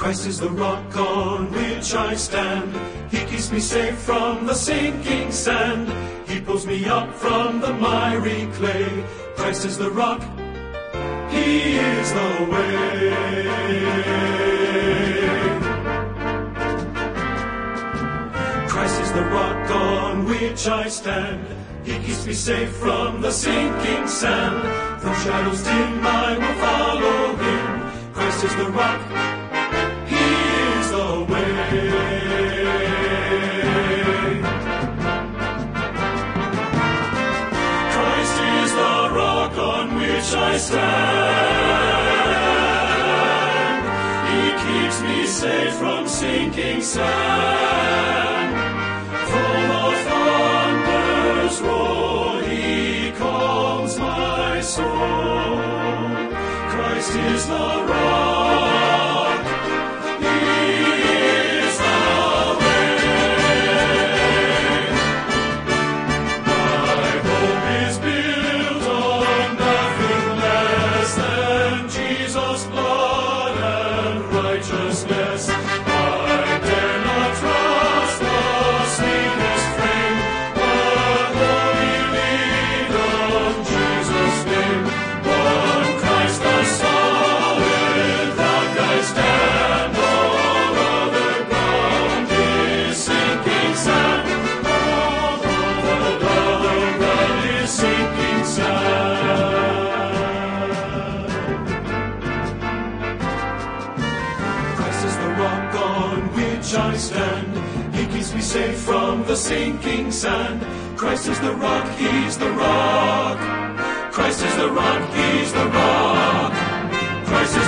Christ is the rock on which I stand. He keeps me safe from the sinking sand. He pulls me up from the miry clay. Christ is the rock. He is the way. Christ is the rock on which I stand. He keeps me safe from the sinking sand. Through shadows dim I will follow him. Christ is the rock. He is the way. Christ is the rock on which I stand. He keeps me safe from sinking sand. From the thunder's roar, he calms my soul. Christ is the rock. He is the way. My hope is built on nothing less than Jesus' blood and righteousness. I dare not trust the sweetest frame, but wholly lean on Jesus' name. On Christ the solid rock I stand. All other ground is sinking sand. All other ground is sinking sand. Christ is the rock on which I stand. He keeps me safe from the sinking sand. Christ is the rock, he's the rock. Christ is the rock, he's the rock. Christ